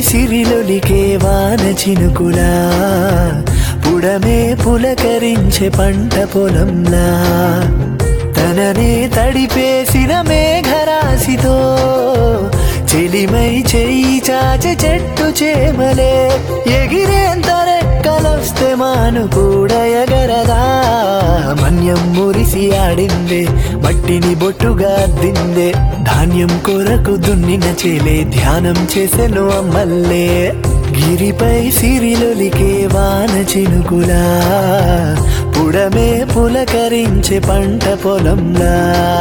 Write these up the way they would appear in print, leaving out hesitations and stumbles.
సిరిలొలికే వాన చినుకులా పుడమే పులకరించే పంట పొలంలా తననే తడిపేసిన మేఘరాశితో చెలిమై చెయ్యి చాచె చెట్టు చేమలే ఎగిరేంత రెక్కలొస్తే మాను కూడా ఎగరదా మన్యం మురిసి ఆడిందే మట్టిని బొట్టుగా అద్దిందే ధాన్యం కొరకు దున్నిన చేలే ధ్యానం చేసెను అమ్మల్లే గిరిపై సిరిలొలికే వాన చినుకులా పుడమే పులకరించే పంట పొలంలా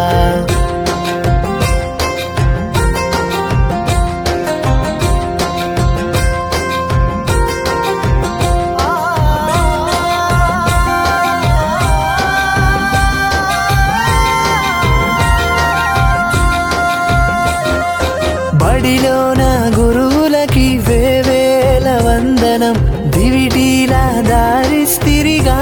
బడిలోన గురువులకి వేవేల వందనం దివిటీలా దారిస్తిరిగా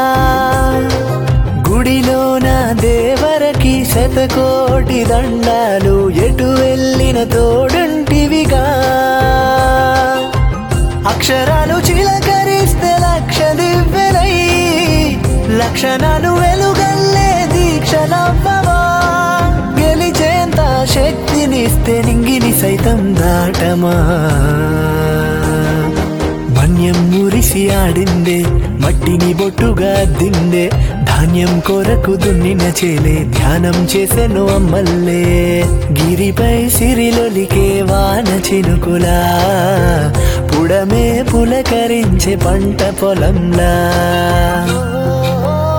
గుడిలోన దేవరకి శతకోటి దండాలు ఎటు వెళ్ళిన తోడుంటివిగా అక్షరాలు చిలకరిస్తే లక్ష దివ్వెలై లక్షణాలు వెలుగల్లే దీక్షలవ్వవా గెలిచేంత శక్తినిస్తే నింగిని సైతం దాటమా మన్యం మురిసి ఆడిందే మట్టిని బొట్టుగా దిందే ధాన్యం కొరకు దున్నిన చేలే ధ్యానం చేసెను అమ్మల్లే గిరిపై సిరిలొలికే వాన చినుకులా పుడమే పులకరించే పంట పొలంలా